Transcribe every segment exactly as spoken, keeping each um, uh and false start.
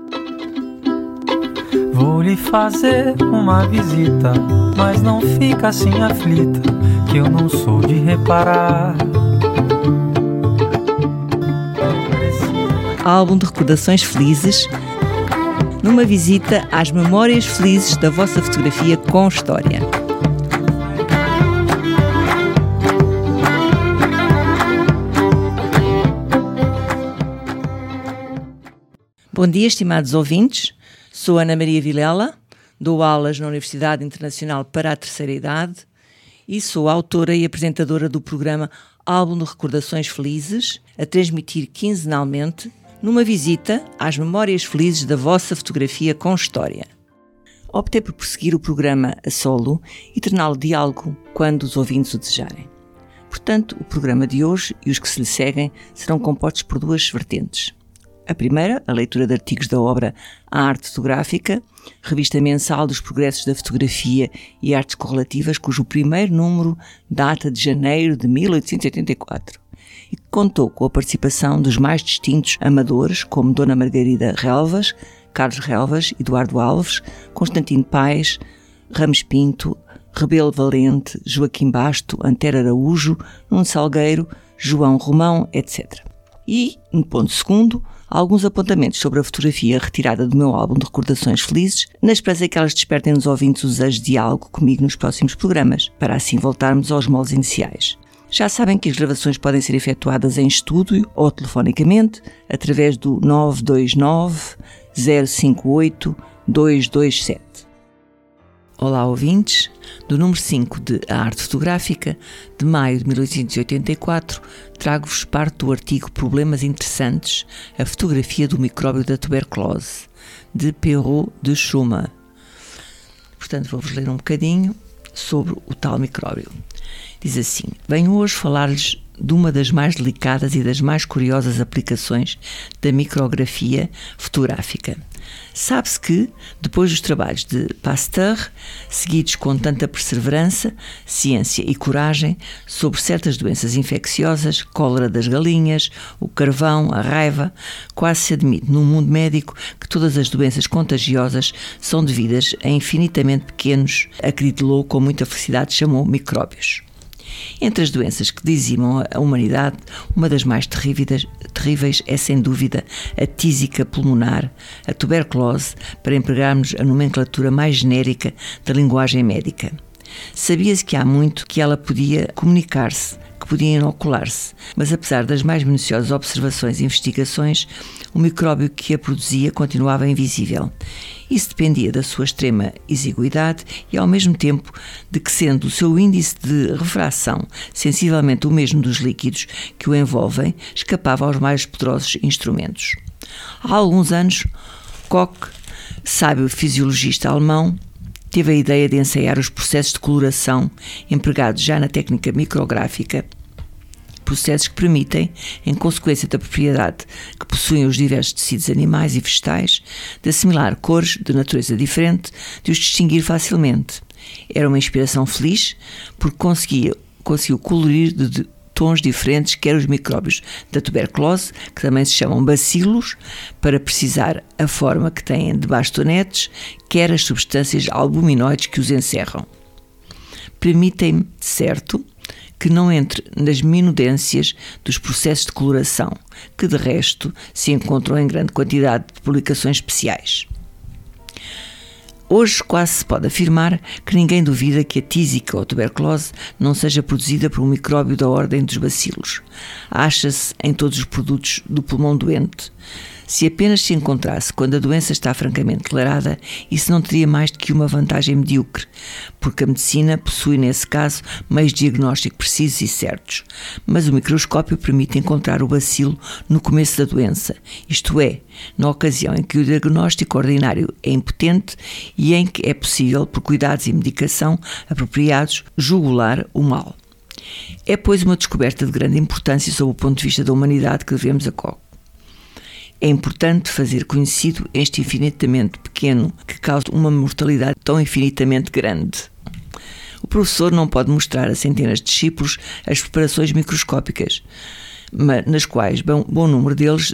Vou lhe fazer uma visita, mas não fica assim aflita, que eu não sou de reparar. Álbum de recordações felizes, numa visita às memórias felizes da vossa fotografia com história. Bom dia, estimados ouvintes. Sou Ana Maria Vilela, dou aulas na Universidade Internacional para a Terceira Idade e sou autora e apresentadora do programa Álbum de Recordações Felizes, a transmitir quinzenalmente numa visita às memórias felizes da vossa fotografia com história. Optei por prosseguir o programa a solo e torná-lo diálogo quando os ouvintes o desejarem. Portanto, o programa de hoje e os que se lhe seguem serão compostos por duas vertentes. A primeira, a leitura de artigos da obra A Arte Fotográfica, revista mensal dos progressos da fotografia e artes correlativas, cujo primeiro número data de janeiro de mil oitocentos e oitenta e quatro. E que contou com a participação dos mais distintos amadores, como Dona Margarida Relvas, Carlos Relvas, Eduardo Alves, Constantino Paes, Ramos Pinto, Rebelo Valente, Joaquim Basto, Antero Araújo, Nuno Salgueiro, João Romão, etcétera. E, no ponto segundo, alguns apontamentos sobre a fotografia retirada do meu álbum de recordações felizes, na esperança que elas despertem nos ouvintes o desejo de diálogo comigo nos próximos programas, para assim voltarmos aos moldes iniciais. Já sabem que as gravações podem ser efetuadas em estúdio ou telefonicamente através do nove dois nove, zero cinco oito, dois dois sete. Olá, ouvintes! Do número cinco de A Arte Fotográfica, de maio de mil oitocentos e oitenta e quatro, trago-vos parte do artigo Problemas Interessantes, a fotografia do micróbio da tuberculose, de Perrault de Schumann. Portanto, vou-vos ler um bocadinho sobre o tal micróbio. Diz assim: venho hoje falar-lhes de uma das mais delicadas e das mais curiosas aplicações da micrografia fotográfica. Sabe-se que, depois dos trabalhos de Pasteur, seguidos com tanta perseverança, ciência e coragem, sobre certas doenças infecciosas, cólera das galinhas, o carvão, a raiva, quase se admite no mundo médico que todas as doenças contagiosas são devidas a infinitamente pequenos, acreditou com muita felicidade, chamou micróbios. Entre as doenças que dizimam a humanidade, uma das mais terríveis, terríveis é sem dúvida a tísica pulmonar, a tuberculose, para empregarmos a nomenclatura mais genérica da linguagem médica. Sabia-se que há muito que ela podia comunicar-se, que podia inocular-se, mas apesar das mais minuciosas observações e investigações, o micróbio que a produzia continuava invisível. Isso dependia da sua extrema exiguidade e, ao mesmo tempo, de que, sendo o seu índice de refração sensivelmente o mesmo dos líquidos que o envolvem, escapava aos mais poderosos instrumentos. Há alguns anos, Koch, sábio fisiologista alemão, teve a ideia de ensaiar os processos de coloração empregados já na técnica micrográfica, processos que permitem, em consequência da propriedade que possuem os diversos tecidos animais e vegetais, de assimilar cores de natureza diferente, de os distinguir facilmente. Era uma inspiração feliz, porque conseguia, conseguiu colorir de, de tons diferentes, quer os micróbios da tuberculose, que também se chamam bacilos, para precisar a forma que têm de bastonetes, quer as substâncias albuminoides que os encerram. Permitem-me, de certo, que não entre nas minudências dos processos de coloração, que de resto se encontram em grande quantidade de publicações especiais. Hoje quase se pode afirmar que ninguém duvida que a tísica ou tuberculose não seja produzida por um micróbio da ordem dos bacilos. Acha-se em todos os produtos do pulmão doente. Se apenas se encontrasse quando a doença está francamente declarada, isso não teria mais do que uma vantagem medíocre, porque a medicina possui, nesse caso, meios de diagnóstico precisos e certos. Mas o microscópio permite encontrar o bacilo no começo da doença, isto é, na ocasião em que o diagnóstico ordinário é impotente e em que é possível, por cuidados e medicação apropriados, jugular o mal. É, pois, uma descoberta de grande importância sob o ponto de vista da humanidade que devemos a Koch. É importante fazer conhecido este infinitamente pequeno que causa uma mortalidade tão infinitamente grande. O professor não pode mostrar a centenas de discípulos as preparações microscópicas, mas nas quais bom, bom número deles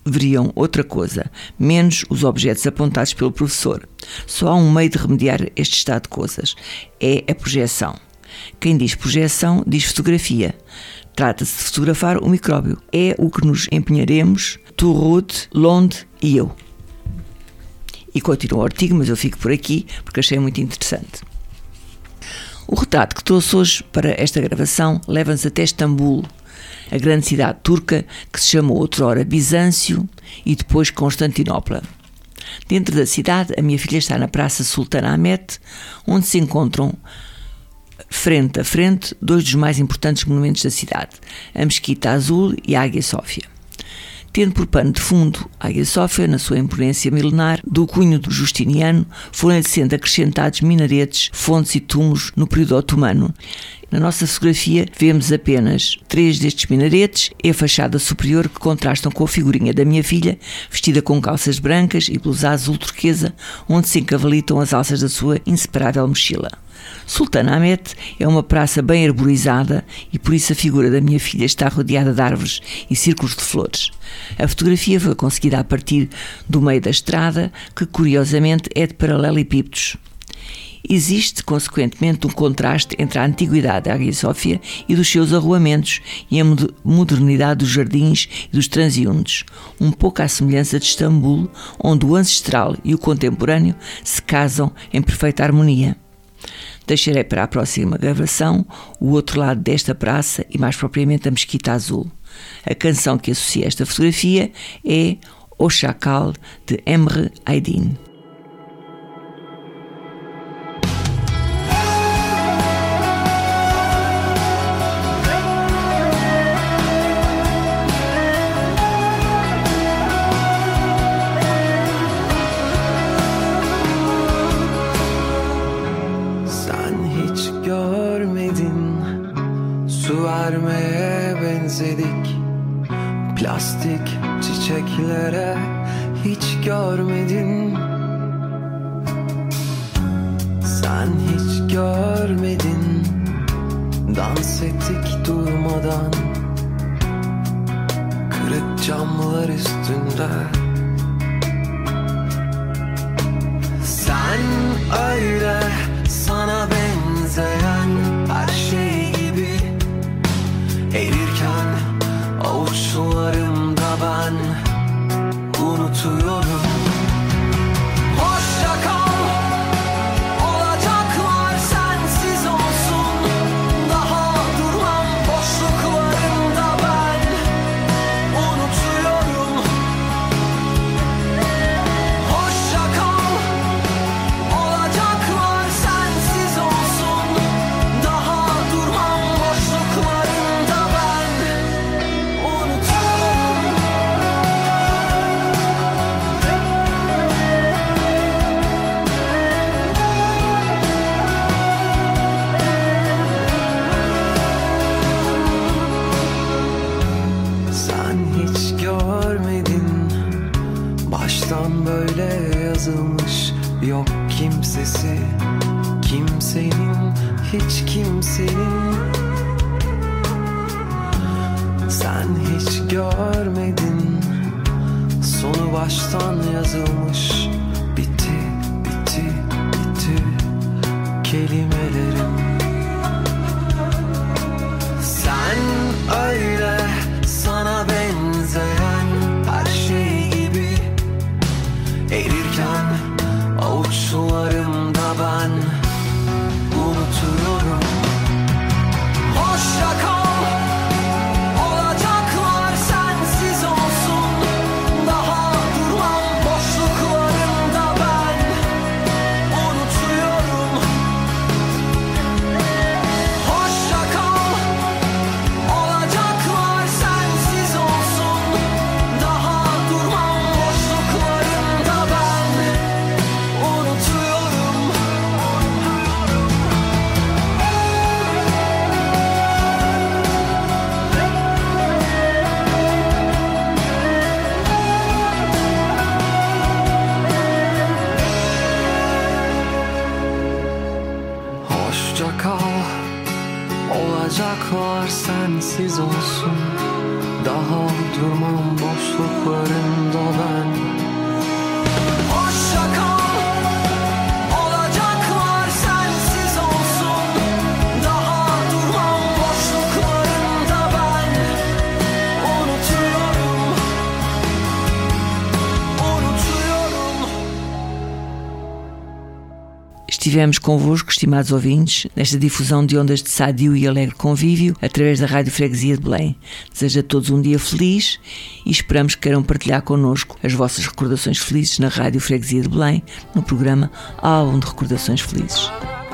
veriam outra coisa, menos os objetos apontados pelo professor. Só há um meio de remediar este estado de coisas. É a projeção. Quem diz projeção, diz fotografia. Trata-se de fotografar o micróbio. É o que nos empenharemos, tu, Ruth, Londe e eu. E continua o artigo, mas eu fico por aqui porque achei muito interessante. O retrato que trouxe hoje para esta gravação leva-nos até Istambul, a grande cidade turca que se chamou outrora Bizâncio e depois Constantinopla. Dentro da cidade, a minha filha está na Praça Sultan Ahmet, onde se encontram frente a frente dois dos mais importantes monumentos da cidade, a Mesquita Azul e a Águia Sófia. Tendo por pano de fundo a Águia Sófia, na sua imponência milenar, do cunho do Justiniano, foram sendo acrescentados minaretes, fontes e túmulos no período otomano. Na nossa fotografia vemos apenas três destes minaretes e a fachada superior que contrastam com a figurinha da minha filha, vestida com calças brancas e blusa azul turquesa, onde se encavalitam as alças da sua inseparável mochila. Sultan Ahmet é uma praça bem arborizada e por isso a figura da minha filha está rodeada de árvores e círculos de flores. A fotografia foi conseguida a partir do meio da estrada, que curiosamente é de paralelepípedos. Existe, consequentemente, um contraste entre a antiguidade da Águia Sófia e dos seus arruamentos e a modernidade dos jardins e dos transeuntes, um pouco à semelhança de Istambul, onde o ancestral e o contemporâneo se casam em perfeita harmonia. Deixarei para a próxima gravação o outro lado desta praça e mais propriamente a Mesquita Azul. A canção que associa esta fotografia é O Chacal, de Emre Aydin. Su vermeye benzedik, plastik çiçeklere hiç görmedin. Sen hiç görmedin, dans ettik durmadan, kırık camlar üstünde. Sen öyle sana benzeyen her şey gibi erirken avuçlarımda ben unutuyorum. Hoşça kal, olacaklar sensiz olsun. Daha durmam boşluklarımda ben unutuyorum. Hoşça kal, olacaklar sensiz olsun. Daha durmam boşluklarımda ben unutuyorum. Sen hiç görmedin, baştan böyle yazılmış, yok kimsesi, kimsenin, hiç kimsenin. Sen hiç görmedin, sonu baştan yazılmış, bitti, bitti, bitti kelimelerim. Sen öyle sana benzeyen her şey gibi erirken avuçlarımda ben unutuyorum. Hoşça kal, olacaklar sensiz olsun. Daha durmam boşluklarımda ben unutuyorum. Hoşça kal, olacaklar sensiz olsun. Daha durmam boşluklarımda ben unutuyorum. Hoşça kal, olacaklar sensiz olsun. Daha durmam boşluklarında ben. Hoşça kal, olacaklar sensiz olsun. Daha durmam boşluklarında ben. Unutuyorum, unutuyorum. Estivemos convosco, estimados ouvintes, nesta difusão de ondas de sadio e alegre convívio através da Rádio Freguesia de Belém. Desejo a todos um dia feliz e esperamos que queiram partilhar connosco as vossas recordações felizes na Rádio Freguesia de Belém, no programa Álbum de Recordações Felizes.